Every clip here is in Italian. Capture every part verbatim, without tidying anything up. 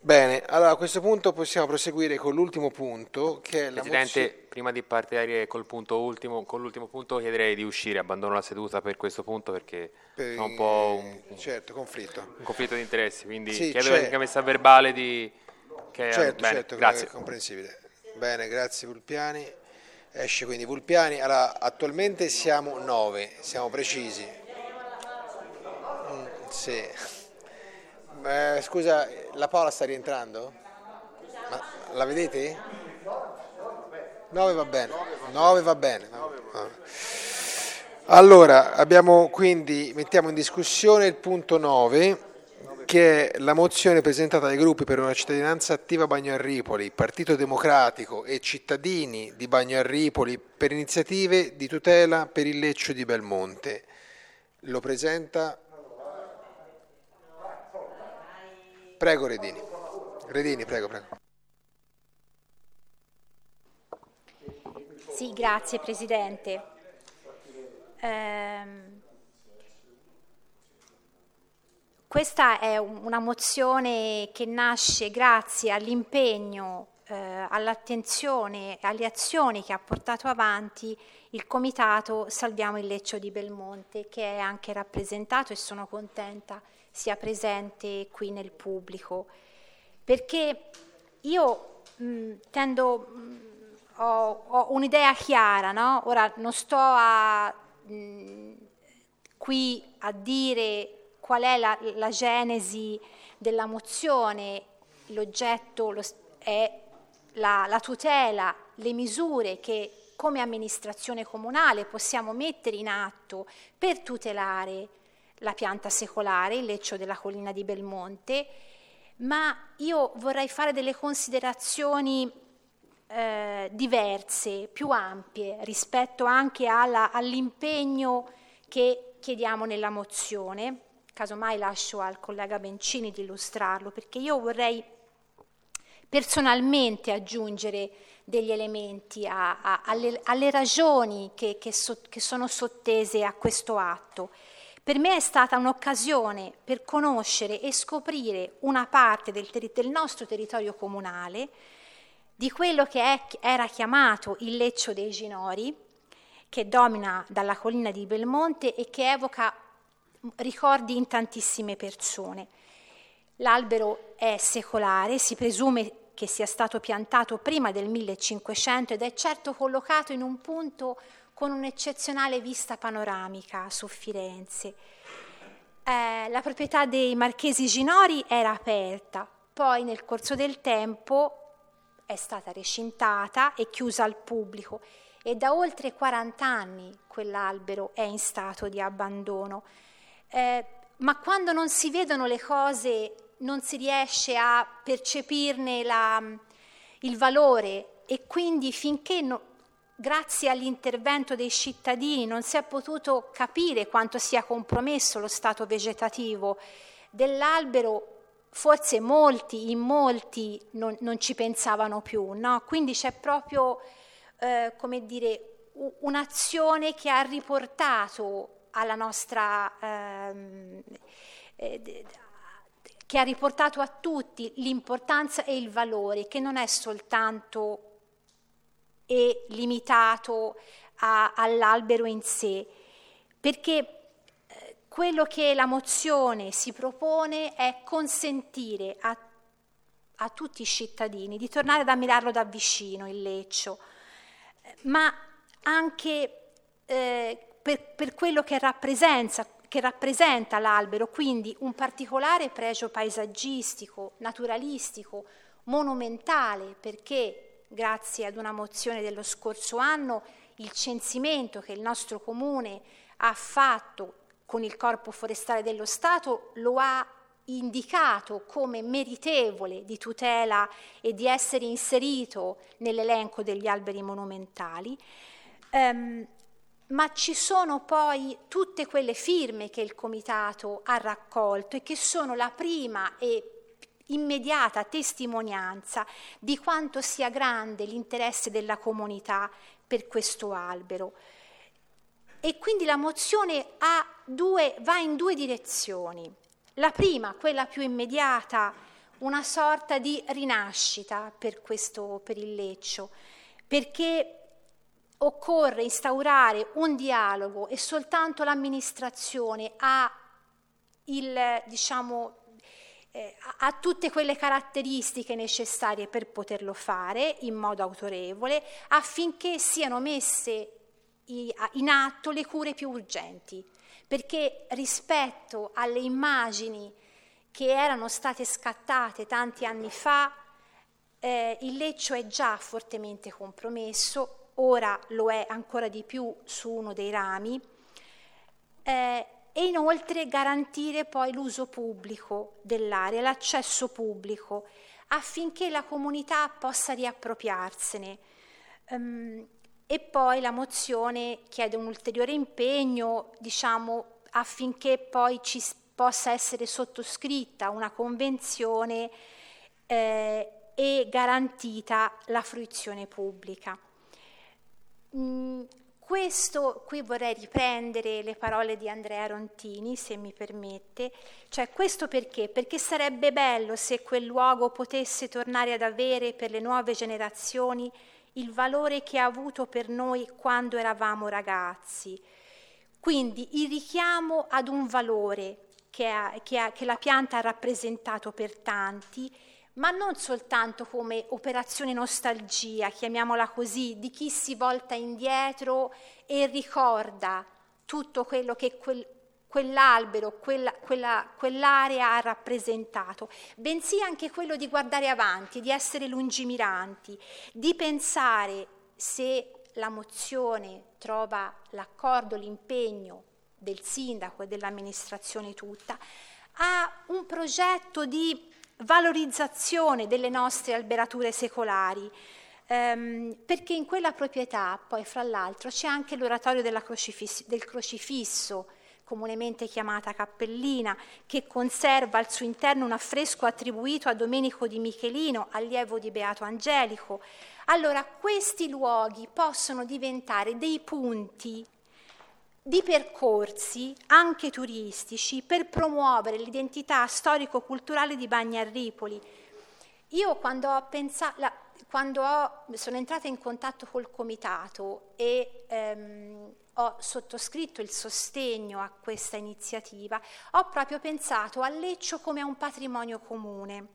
Bene, allora a questo punto possiamo proseguire con l'ultimo punto, che è la Presidente, mozione... prima di partire col punto ultimo, con l'ultimo punto chiederei di uscire, abbandono la seduta per questo punto perché Per, sono un po' un, eh, certo, conflitto. un conflitto di interessi, quindi Sì, chiedo c'è. anche messa verbale di... Che, Certo, bene, certo, grazie. è comprensibile. Bene, grazie Vulpiani. Esce quindi Vulpiani. Allora, attualmente siamo nove, siamo precisi. Mm, sì. Eh, scusa, la Paola sta rientrando? Ma la vedete? nove va bene. nove va bene. Allora, abbiamo quindi, mettiamo in discussione il punto nove, che è la mozione presentata dai gruppi per una cittadinanza attiva Bagnarripoli, Partito Democratico e cittadini di Bagnarripoli per iniziative di tutela per il Leccio di Belmonte. Lo presenta... Prego Redini. Redini, prego, prego. Sì, grazie Presidente. Ehm, questa è una mozione che nasce grazie all'impegno, eh, all'attenzione, alle azioni che ha portato avanti il Comitato Salviamo il Leccio di Belmonte, che è anche rappresentato, e sono contenta sia presente qui nel pubblico, perché io mh, tendo, mh, ho, ho un'idea chiara, no? Ora non sto a, mh, qui a dire qual è la, la genesi della mozione, l'oggetto lo, è la, la tutela, le misure che come amministrazione comunale possiamo mettere in atto per tutelare la pianta secolare, il Leccio della collina di Belmonte, ma io vorrei fare delle considerazioni eh, diverse, più ampie, rispetto anche alla, all'impegno che chiediamo nella mozione. Casomai lascio al collega Bencini di illustrarlo, perché io vorrei personalmente aggiungere degli elementi a, a, alle, alle ragioni che, che, so, che sono sottese a questo atto. Per me è stata un'occasione per conoscere e scoprire una parte del, ter- del nostro territorio comunale, di quello che è, era chiamato il Leccio dei Ginori, che domina dalla collina di Belmonte e che evoca ricordi in tantissime persone. L'albero è secolare, si presume che sia stato piantato prima del millecinquecento ed è certo collocato in un punto con un'eccezionale vista panoramica su Firenze. Eh, la proprietà dei Marchesi Ginori era aperta, poi nel corso del tempo è stata recintata e chiusa al pubblico e da oltre quaranta anni quell'albero è in stato di abbandono. Eh, ma quando non si vedono le cose non si riesce a percepirne la, il valore e quindi finché no, grazie all'intervento dei cittadini non si è potuto capire quanto sia compromesso lo stato vegetativo dell'albero, forse molti, in molti non, non ci pensavano più, no? Quindi c'è proprio, eh, come dire, un'azione che ha riportato alla nostra... Ehm, eh, che ha riportato a tutti l'importanza e il valore, che non è soltanto e limitato a, all'albero in sé, perché eh, quello che la mozione si propone è consentire a, a tutti i cittadini di tornare ad ammirarlo da vicino, il Leccio, ma anche eh, per, per quello che rappresenta, che rappresenta l'albero, quindi un particolare pregio paesaggistico, naturalistico, monumentale, perché grazie ad una mozione dello scorso anno il censimento che il nostro comune ha fatto con il Corpo Forestale dello Stato lo ha indicato come meritevole di tutela e di essere inserito nell'elenco degli alberi monumentali. Um, ma ci sono poi tutte quelle firme che il Comitato ha raccolto e che sono la prima e immediata testimonianza di quanto sia grande l'interesse della comunità per questo albero. E quindi la mozione ha due, va in due direzioni. La prima, quella più immediata, una sorta di rinascita per, questo, per il Leccio, perché occorre instaurare un dialogo e soltanto l'amministrazione ha, il, diciamo, eh, ha tutte quelle caratteristiche necessarie per poterlo fare in modo autorevole, affinché siano messe in atto le cure più urgenti, perché rispetto alle immagini che erano state scattate tanti anni fa, eh, il Leccio è già fortemente compromesso, ora lo è ancora di più su uno dei rami, eh, e inoltre garantire poi l'uso pubblico dell'area, l'accesso pubblico, affinché la comunità possa riappropriarsene. Um, e poi la mozione chiede un ulteriore impegno, diciamo, affinché poi ci possa essere sottoscritta una convenzione eh, e garantita la fruizione pubblica. Mm, questo, qui vorrei riprendere le parole di Andrea Rontini, se mi permette, cioè questo perché? Perché sarebbe bello se quel luogo potesse tornare ad avere per le nuove generazioni il valore che ha avuto per noi quando eravamo ragazzi. Quindi il richiamo ad un valore che, ha, che, ha, che la pianta ha rappresentato per tanti, ma non soltanto come operazione nostalgia, chiamiamola così, di chi si volta indietro e ricorda tutto quello che quel, quell'albero, quella, quella, quell'area ha rappresentato, bensì anche quello di guardare avanti, di essere lungimiranti, di pensare, se la mozione trova l'accordo, l'impegno del sindaco e dell'amministrazione tutta, a un progetto di valorizzazione delle nostre alberature secolari, ehm, perché in quella proprietà, poi fra l'altro, c'è anche l'oratorio della crocifisso, del crocifisso, comunemente chiamata Cappellina, che conserva al suo interno un affresco attribuito a Domenico di Michelino, allievo di Beato Angelico. Allora, questi luoghi possono diventare dei punti di percorsi anche turistici per promuovere l'identità storico-culturale di Bagnarripoli. Io quando ho pensato, la, quando ho, sono entrata in contatto col comitato e ehm, ho sottoscritto il sostegno a questa iniziativa, ho proprio pensato a Leccio come a un patrimonio comune.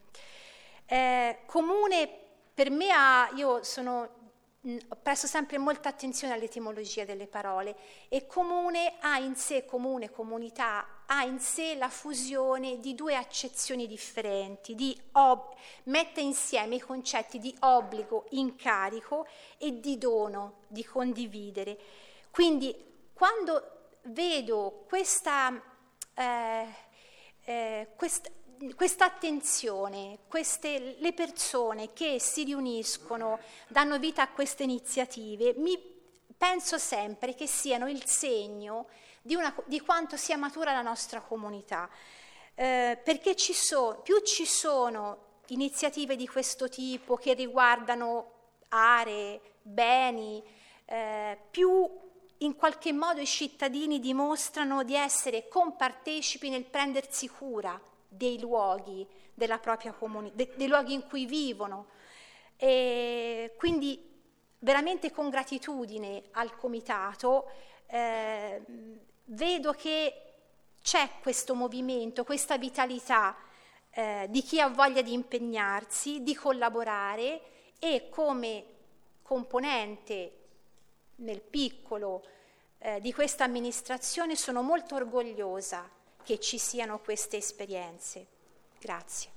Eh, comune per me, ha, io sono... presto sempre molta attenzione all'etimologia delle parole, e comune ha in sé, comune, comunità, ha in sé la fusione di due accezioni differenti, di ob- mette insieme i concetti di obbligo, incarico e di dono, di condividere. Quindi quando vedo questa, eh, eh, questa questa attenzione, queste, le persone che si riuniscono, danno vita a queste iniziative, mi penso sempre che siano il segno di, una, di quanto sia matura la nostra comunità, eh, perché ci so, più ci sono iniziative di questo tipo che riguardano aree, beni, eh, più in qualche modo i cittadini dimostrano di essere compartecipi nel prendersi cura dei luoghi della propria comunità, de, dei luoghi in cui vivono. E quindi veramente con gratitudine al comitato eh, vedo che c'è questo movimento, questa vitalità eh, di chi ha voglia di impegnarsi, di collaborare, e come componente nel piccolo eh, di questa amministrazione sono molto orgogliosa che ci siano queste esperienze. Grazie.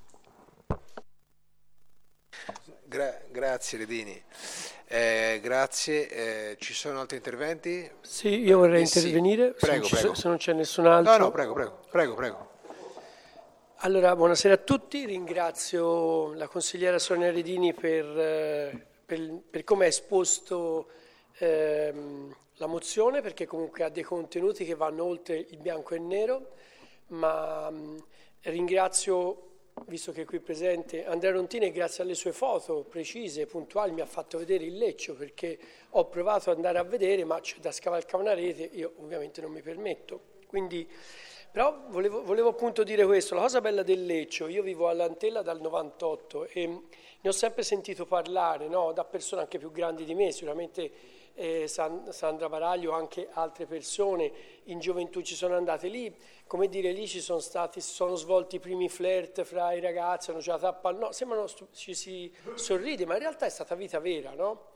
Gra- grazie Redini. Eh, grazie. Eh, ci sono altri interventi? Sì, io vorrei eh, sì. intervenire, Prego, se, prego. se non c'è nessun altro. No, no, prego, prego, prego, prego. Allora, buonasera a tutti, ringrazio la consigliera Sonia Redini per, per, per come ha esposto ehm, la mozione, perché comunque ha dei contenuti che vanno oltre il bianco e il nero, ma mh, ringrazio, visto che è qui presente, Andrea Rontini, e grazie alle sue foto precise, puntuali, mi ha fatto vedere il Leccio, perché ho provato ad andare a vedere, ma c'è da scavalcare una rete, io ovviamente non mi permetto. Quindi Però volevo, volevo appunto dire questo, la cosa bella del Leccio, io vivo all'Antella dal novantotto e ne ho sempre sentito parlare, no? Da persone anche più grandi di me, sicuramente eh, San, Sandra Varaglio, anche altre persone in gioventù ci sono andate lì, come dire, lì ci sono stati, si sono svolti i primi flirt fra i ragazzi, hanno giocato a pallone, no, sembrano, ci si sorride, ma in realtà è stata vita vera, no?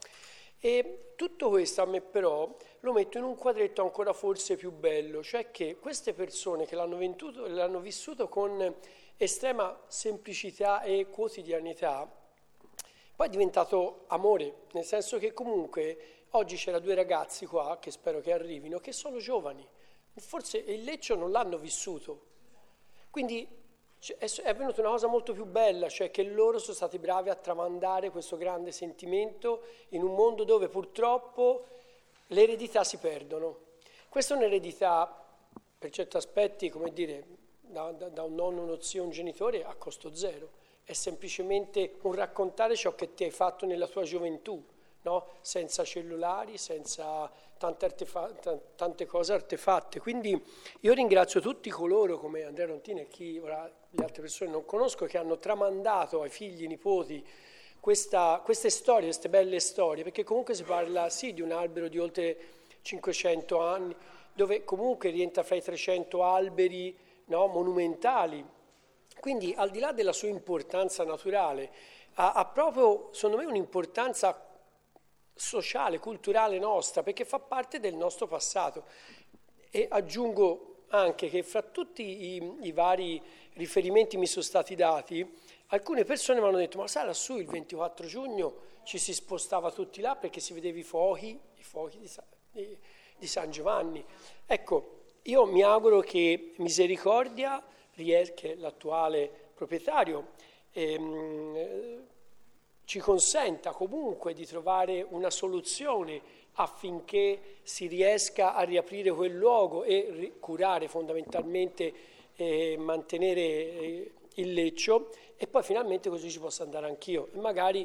E tutto questo a me però lo metto in un quadretto ancora forse più bello, cioè che queste persone che l'hanno, ventuto, l'hanno vissuto con estrema semplicità e quotidianità, poi è diventato amore, nel senso che comunque oggi c'erano due ragazzi qua, che spero che arrivino, che sono giovani, forse il Leccio non l'hanno vissuto, quindi è venuta una cosa molto più bella, cioè che loro sono stati bravi a tramandare questo grande sentimento in un mondo dove purtroppo le eredità si perdono. Questa è un'eredità, per certi aspetti, come dire, da, da, da un nonno, uno zio, un genitore, a costo zero. È semplicemente un raccontare ciò che ti hai fatto nella tua gioventù, no? Senza cellulari, senza tante, artefa- tante cose artefatte. Quindi io ringrazio tutti coloro, come Andrea Rontini e chi ora le altre persone non conosco, che hanno tramandato ai figli, ai nipoti, Questa, queste storie, queste belle storie, perché comunque si parla sì di un albero di oltre cinquecento anni, dove comunque rientra fra i trecento alberi, no, monumentali. Quindi al di là della sua importanza naturale, ha, ha proprio, secondo me, un'importanza sociale, culturale nostra, perché fa parte del nostro passato. E aggiungo anche che fra tutti i, i vari riferimenti mi sono stati dati, alcune persone mi hanno detto, ma sai lassù il ventiquattro giugno ci si spostava tutti là perché si vedeva i fuochi, i fuochi di, di, di San Giovanni. Ecco, io mi auguro che Misericordia, che è l'attuale proprietario, ehm, ci consenta comunque di trovare una soluzione affinché si riesca a riaprire quel luogo e curare fondamentalmente e eh, mantenere eh, il Leccio, e poi finalmente così ci posso andare anch'io e magari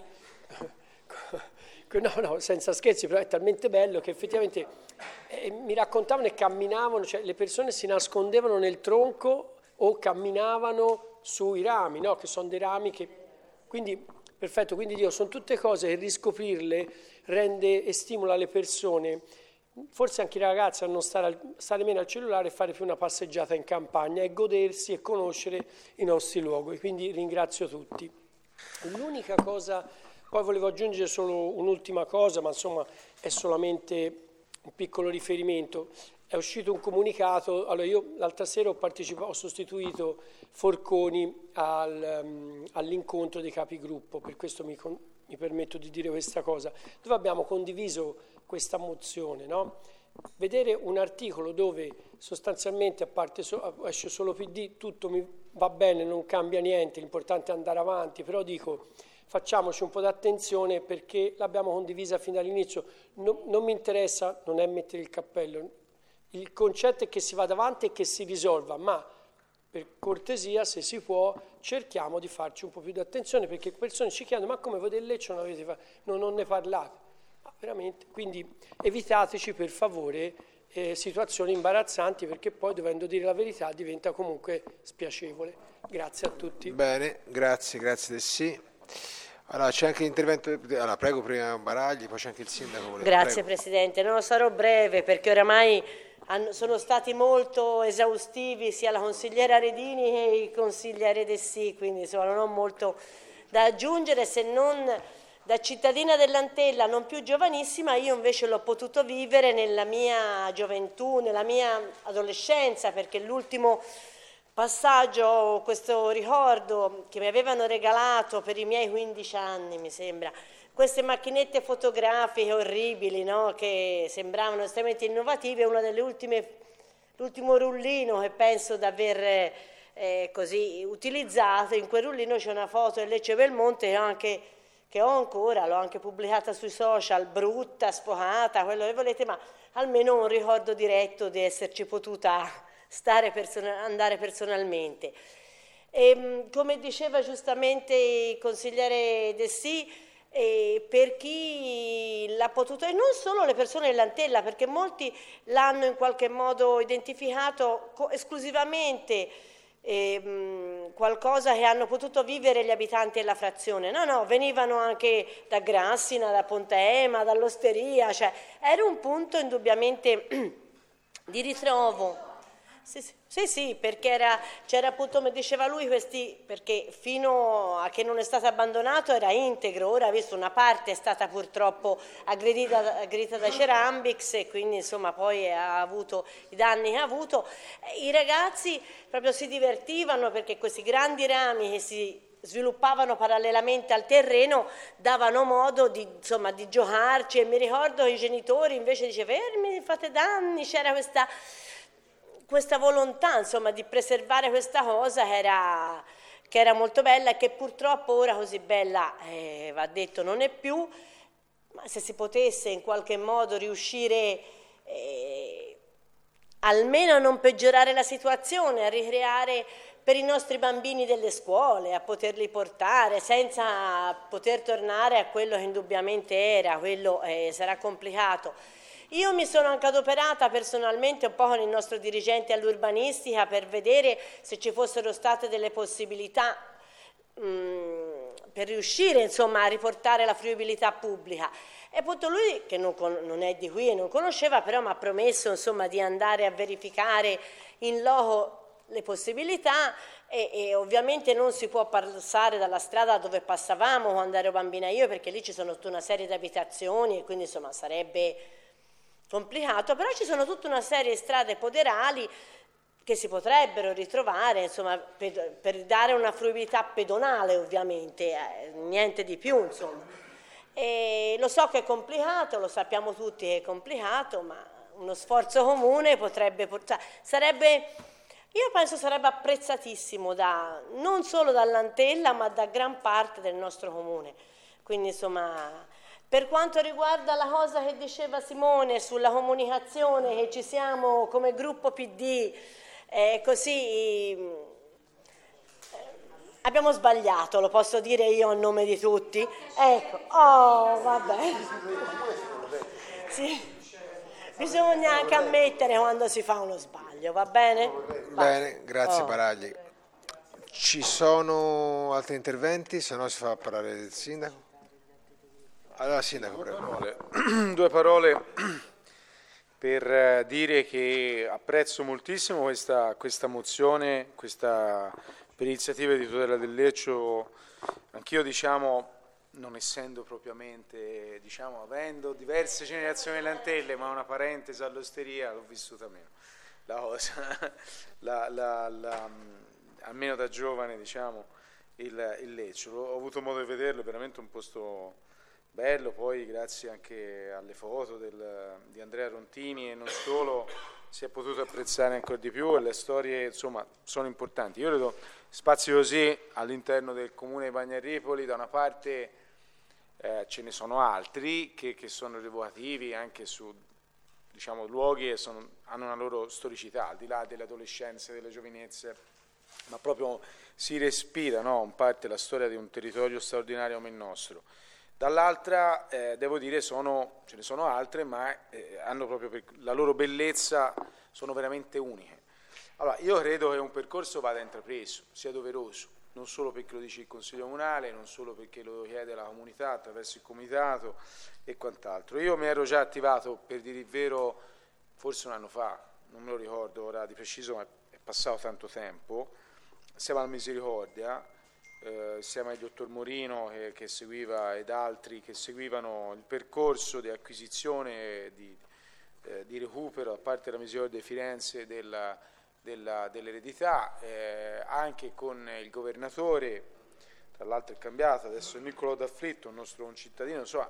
no no senza scherzi, però è talmente bello che effettivamente eh, mi raccontavano e camminavano, cioè le persone si nascondevano nel tronco o camminavano sui rami, no? Che sono dei rami che quindi perfetto, quindi Dio, sono tutte cose che riscoprirle rende e stimola le persone, forse anche i ragazzi a non stare, al, stare meno al cellulare e fare più una passeggiata in campagna e godersi e conoscere i nostri luoghi, quindi ringrazio tutti. L'unica cosa, poi volevo aggiungere solo un'ultima cosa, ma insomma è solamente un piccolo riferimento. È uscito un comunicato, allora io l'altra sera ho partecipato, ho sostituito Forconi al, um, all'incontro dei capigruppo, per questo mi, con, mi permetto di dire questa cosa, dove abbiamo condiviso questa mozione, no? Vedere un articolo dove sostanzialmente a parte so, esce solo P D, tutto mi va bene, non cambia niente, l'importante è andare avanti, però dico facciamoci un po' d'attenzione perché l'abbiamo condivisa fin dall'inizio, no, non mi interessa, non è mettere il cappello, il concetto è che si vada avanti e che si risolva, ma per cortesia, se si può, cerchiamo di farci un po' più di attenzione, perché persone ci chiedono, ma come voi del Lecce non avete fatto? No, non ne parlate. Ma veramente, quindi evitateci per favore eh, situazioni imbarazzanti, perché poi dovendo dire la verità diventa comunque spiacevole. Grazie a tutti. Bene, grazie, grazie del sì. Allora c'è anche l'intervento, allora prego prima Baragli, poi c'è anche il sindaco. Grazie prego. Presidente, no, sarò breve perché oramai hanno, sono stati molto esaustivi sia la consigliera Redini che il consigliere Dessì, quindi insomma non ho molto da aggiungere, se non da cittadina dell'Antella, non più giovanissima. Io invece l'ho potuto vivere nella mia gioventù, nella mia adolescenza, perché l'ultimo passaggio, questo ricordo che mi avevano regalato per i miei quindici anni, mi sembra, queste macchinette fotografiche orribili, no? Che sembravano estremamente innovative, una delle ultime, l'ultimo rullino che penso di aver eh, così utilizzato, in quel rullino c'è una foto del Lecce Belmonte che ho, anche, che ho ancora, l'ho anche pubblicata sui social, brutta, sfocata, quello che volete, ma almeno un ricordo diretto di esserci potuta stare person- andare personalmente. E, come diceva giustamente il consigliere Dessì, e per chi l'ha potuto, e non solo le persone dell'Antella, perché molti l'hanno in qualche modo identificato esclusivamente eh, mh, qualcosa che hanno potuto vivere gli abitanti della frazione. No, no, venivano anche da Grassina, da Pontaema, dall'Osteria, cioè era un punto indubbiamente di ritrovo. Sì, sì, sì, sì, perché era, c'era appunto, come diceva lui, questi, perché fino a che non è stato abbandonato era integro, ora visto una parte è stata purtroppo aggredita, aggredita da Cerambix e quindi insomma poi ha avuto i danni che ha avuto. I ragazzi proprio si divertivano perché questi grandi rami che si sviluppavano parallelamente al terreno davano modo di, insomma, di giocarci, e mi ricordo che i genitori invece dicevano fermi, fate danni, c'era questa... questa volontà insomma di preservare questa cosa che era, che era molto bella e che purtroppo ora così bella, eh, va detto, non è più, ma se si potesse in qualche modo riuscire eh, almeno a non peggiorare la situazione, a ricreare per i nostri bambini delle scuole, a poterli portare senza poter tornare a quello che indubbiamente era, quello eh, sarà complicato. Io mi sono anche adoperata personalmente un po' con il nostro dirigente all'urbanistica per vedere se ci fossero state delle possibilità mh, per riuscire insomma a riportare la fruibilità pubblica. E appunto lui, che non, non è di qui e non conosceva, però mi ha promesso insomma di andare a verificare in loco le possibilità e, e ovviamente non si può passare dalla strada dove passavamo quando ero bambina io, perché lì ci sono tutta una serie di abitazioni e quindi insomma sarebbe complicato, però ci sono tutta una serie di strade poderali che si potrebbero ritrovare, insomma, per, per dare una fruibilità pedonale ovviamente, eh, niente di più, insomma. E lo so che è complicato, lo sappiamo tutti che è complicato, ma uno sforzo comune potrebbe portare, sarebbe, io penso sarebbe apprezzatissimo da, non solo dall'Antella, ma da gran parte del nostro comune. Quindi, insomma... Per quanto riguarda la cosa che diceva Simone sulla comunicazione, che ci siamo come gruppo P D, eh, così eh, abbiamo sbagliato, lo posso dire io a nome di tutti. Ecco, oh vabbè. Sì. Bisogna anche ammettere quando si fa uno sbaglio, va bene? Bene, grazie oh. Baragli. Ci sono altri interventi, se no si fa parlare del sindaco. Allora, sindaco, due parole, due parole per dire che apprezzo moltissimo questa, questa mozione, questa per iniziativa di tutela del Leccio. Anch'io, diciamo, non essendo propriamente, diciamo, avendo diverse generazioni lantelle, ma una parentesi all'Osteria, l'ho vissuta meno la cosa, la, la, la, almeno da giovane, diciamo, il, il Leccio. Ho avuto modo di vederlo, è veramente un posto bello, poi grazie anche alle foto del, di Andrea Rontini e non solo si è potuto apprezzare ancora di più e le storie insomma sono importanti. Io credo spazi così all'interno del comune di Bagnaripoli, da una parte eh, ce ne sono altri che, che sono evocativi anche su diciamo, luoghi che sono, hanno una loro storicità, al di là delle adolescenze, delle giovinezze, ma proprio si respira, no? In parte la storia di un territorio straordinario come il nostro. Dall'altra, eh, devo dire, sono, ce ne sono altre, ma eh, hanno proprio per la loro bellezza, sono veramente uniche. Allora, io credo che un percorso vada intrapreso, sia doveroso, non solo perché lo dice il Consiglio Comunale, non solo perché lo chiede la comunità attraverso il Comitato e quant'altro. Io mi ero già attivato, per dire il vero, forse un anno fa, non me lo ricordo ora di preciso, ma è passato tanto tempo, siamo alla Misericordia, Eh, insieme al dottor Morino che, che seguiva ed altri che seguivano il percorso di acquisizione di, eh, di recupero da parte della Misericordia di Firenze della, della, dell'eredità, eh, anche con il governatore, tra l'altro è cambiato, adesso Niccolò D'Affritto, un nostro concittadino, insomma,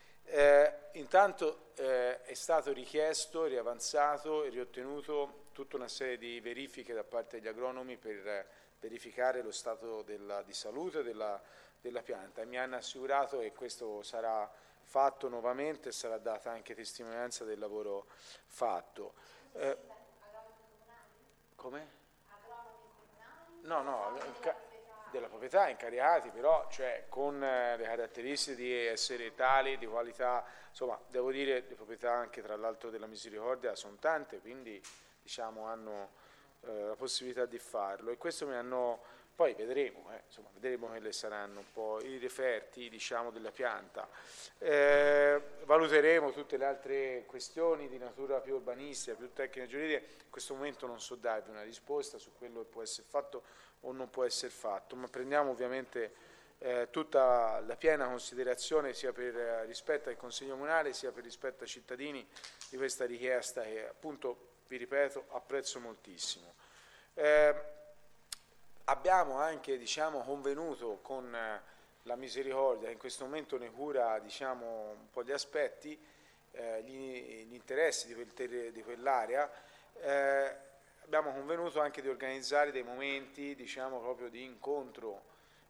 eh, intanto eh, è stato richiesto, riavanzato e riottenuto tutta una serie di verifiche da parte degli agronomi per verificare lo stato della, di salute della, della pianta e mi hanno assicurato che questo sarà fatto nuovamente e sarà data anche testimonianza del lavoro fatto. Eh, come? No, no, della proprietà, incaricati però, cioè con le caratteristiche di essere tali, di qualità, insomma, devo dire, le proprietà anche tra l'altro della Misericordia sono tante, quindi diciamo hanno eh, la possibilità di farlo, e questo mi hanno, poi vedremo, eh, insomma, vedremo quelle saranno un po' i referti, diciamo, della pianta. Eh, valuteremo tutte le altre questioni di natura più urbanistica, più tecnica e giuridica. In questo momento non so darvi una risposta su quello che può essere fatto o non può essere fatto, ma prendiamo ovviamente eh, tutta la piena considerazione sia per eh, rispetto al Consiglio Comunale sia per rispetto ai cittadini di questa richiesta che, appunto, vi ripeto, apprezzo moltissimo. Eh, abbiamo anche, diciamo, convenuto con eh, la Misericordia, che in questo momento ne cura, diciamo, un po' gli aspetti, eh, gli, gli interessi di, quel ter- di quell'area. Eh, abbiamo convenuto anche di organizzare dei momenti, diciamo, proprio di incontro,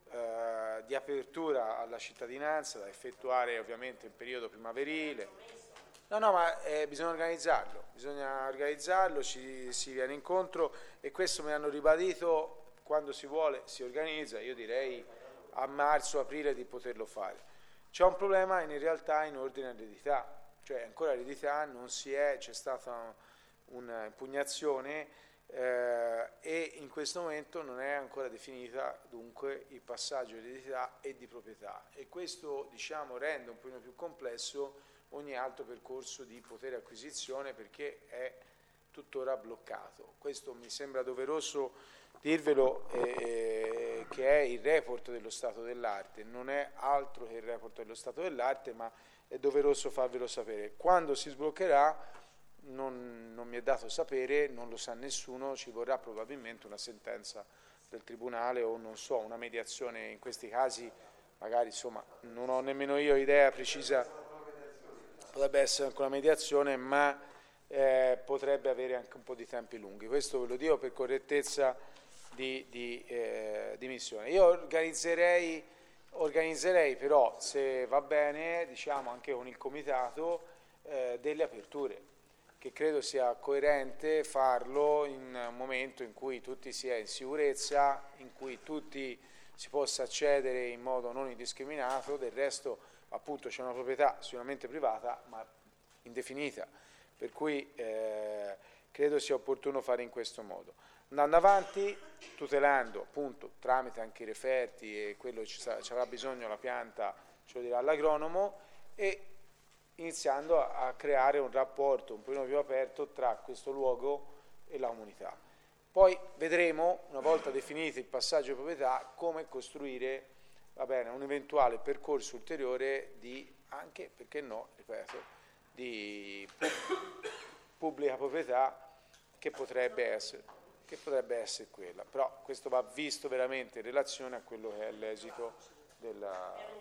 eh, di apertura alla cittadinanza, da effettuare ovviamente in periodo primaverile. No, no, ma eh, bisogna organizzarlo, bisogna organizzarlo, ci si viene incontro, e questo mi hanno ribadito, quando si vuole si organizza, io direi a marzo, aprile di poterlo fare. C'è un problema in realtà in ordine all'eredità, cioè ancora l'eredità non si è, c'è stata un'impugnazione eh, e in questo momento non è ancora definita dunque il passaggio di eredità e di proprietà, e questo, diciamo, rende un po' più complesso ogni altro percorso di potere acquisizione, perché è tuttora bloccato. Questo mi sembra doveroso dirvelo, eh, che è il report dello stato dell'arte, non è altro che il report dello stato dell'arte, ma è doveroso farvelo sapere. Quando si sbloccherà non, non mi è dato sapere, non lo sa nessuno, ci vorrà probabilmente una sentenza del tribunale o non so, una mediazione in questi casi, magari, insomma, non ho nemmeno io idea precisa, potrebbe essere anche una mediazione, ma eh, potrebbe avere anche un po' di tempi lunghi. Questo ve lo dico per correttezza di, di, eh, di missione. Io organizzerei, organizzerei però, se va bene, diciamo anche con il comitato, eh, delle aperture, che credo sia coerente farlo in un momento in cui tutti si è in sicurezza, in cui tutti si possa accedere in modo non indiscriminato. Del resto, appunto, c'è una proprietà sicuramente privata ma indefinita, per cui eh, credo sia opportuno fare in questo modo, andando avanti, tutelando, appunto, tramite anche i referti e quello ci, sarà, ci avrà bisogno la pianta, ce lo dirà l'agronomo, e iniziando a, a creare un rapporto un po' più aperto tra questo luogo e la comunità. Poi vedremo, una volta definito il passaggio di proprietà, come costruire, va bene, un eventuale percorso ulteriore di, anche, perché no, ripeto, di pubblica proprietà, che potrebbe essere, che potrebbe essere quella. Però questo va visto veramente in relazione a quello che è l'esito della...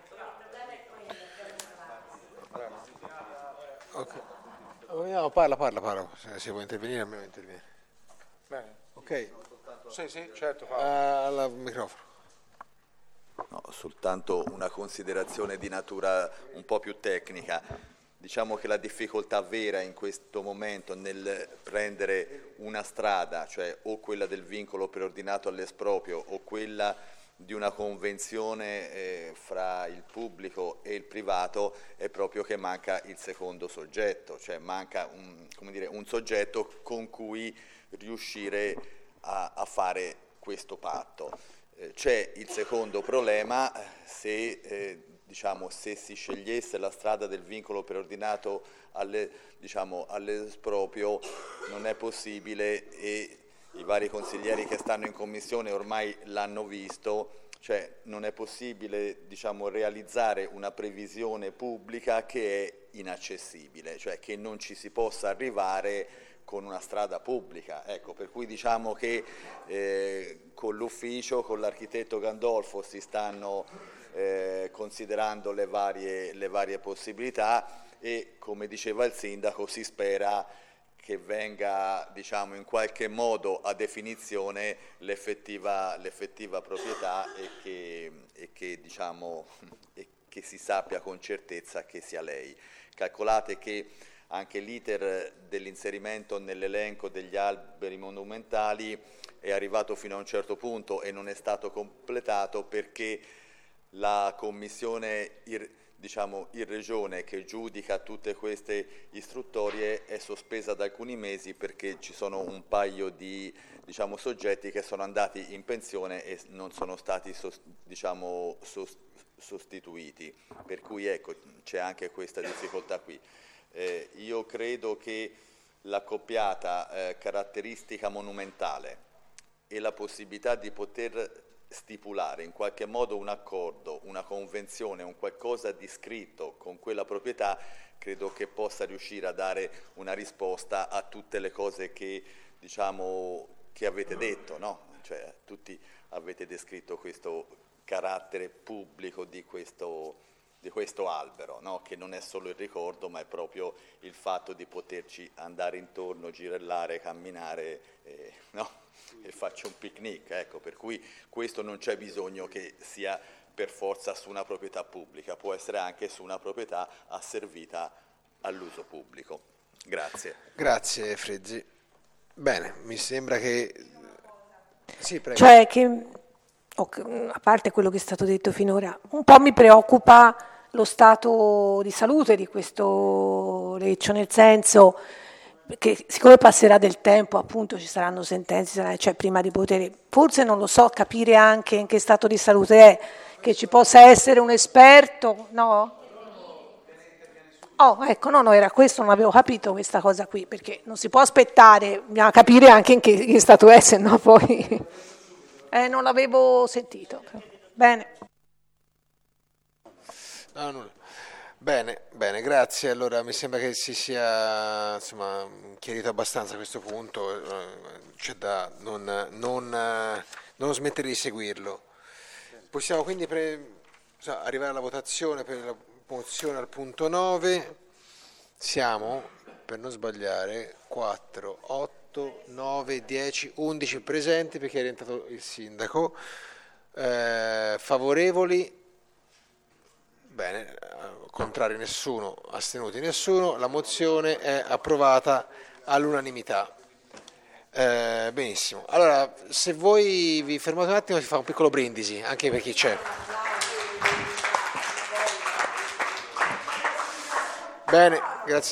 Okay. No, parla, parla, parla, se, se vuoi intervenire a me vuoi intervenire. Bene. Ok. Sì, sì, certo. Uh, al microfono. No, soltanto una considerazione di natura un po' più tecnica. Diciamo che la difficoltà vera in questo momento nel prendere una strada, cioè o quella del vincolo preordinato all'esproprio o quella di una convenzione eh, fra il pubblico e il privato, è proprio che manca il secondo soggetto, cioè manca un, come dire, un soggetto con cui riuscire a, a fare questo patto. Eh, c'è il secondo problema, se, eh, diciamo, se si scegliesse la strada del vincolo preordinato alle, diciamo, all'esproprio, non è possibile, e i vari consiglieri che stanno in commissione ormai l'hanno visto, cioè non è possibile, diciamo, realizzare una previsione pubblica che è inaccessibile, cioè che non ci si possa arrivare con una strada pubblica. Ecco, per cui diciamo che eh, con l'ufficio, con l'architetto Gandolfo si stanno eh, considerando le varie, le varie possibilità, e come diceva il sindaco si spera che venga, diciamo, in qualche modo a definizione l'effettiva, l'effettiva proprietà, e che, e, che, diciamo, e che si sappia con certezza che sia lei. Calcolate che anche l'iter dell'inserimento nell'elenco degli alberi monumentali è arrivato fino a un certo punto e non è stato completato perché la commissione diciamo, in regione che giudica tutte queste istruttorie è sospesa da alcuni mesi perché ci sono un paio di diciamo, soggetti che sono andati in pensione e non sono stati diciamo, sostituiti, per cui ecco, c'è anche questa difficoltà qui. Eh, io credo che l'accoppiata eh, caratteristica monumentale e la possibilità di poter stipulare in qualche modo un accordo, una convenzione, un qualcosa di scritto con quella proprietà, credo che possa riuscire a dare una risposta a tutte le cose che, diciamo, che avete detto, no? Cioè, tutti avete descritto questo carattere pubblico di questo, di questo albero, no? Che non è solo il ricordo, ma è proprio il fatto di poterci andare intorno, girellare, camminare, eh, no? E faccio un picnic, ecco, per cui questo non c'è bisogno che sia per forza su una proprietà pubblica, può essere anche su una proprietà asservita all'uso pubblico. Grazie. Grazie Frezzi. Bene, mi sembra che... Sì, prego. Cioè che, a parte quello che è stato detto finora, un po' mi preoccupa lo stato di salute di questo Leccio, nel senso... che siccome passerà del tempo, appunto ci saranno sentenze, cioè prima di poter, forse non lo so, capire anche in che stato di salute è, che ci possa essere un esperto, no? Oh, ecco, no, no, era questo, non avevo capito questa cosa qui, perché non si può aspettare, bisogna capire anche in che, in che stato è, se no poi eh, non l'avevo sentito. Bene. No, nulla. Bene, bene, grazie. Allora mi sembra che si sia insomma, chiarito abbastanza a questo punto, c'è da non, non, non smettere di seguirlo. Possiamo quindi pre, so, arrivare alla votazione per la mozione al punto nove. Siamo, per non sbagliare, quattro, otto, nove, dieci, undici presenti perché è rientrato il sindaco. Eh, favorevoli? Bene, contrari nessuno, astenuti nessuno, la mozione è approvata all'unanimità. Eh, benissimo, allora se voi vi fermate un attimo si fa un piccolo brindisi, anche per chi c'è. Bene, grazie.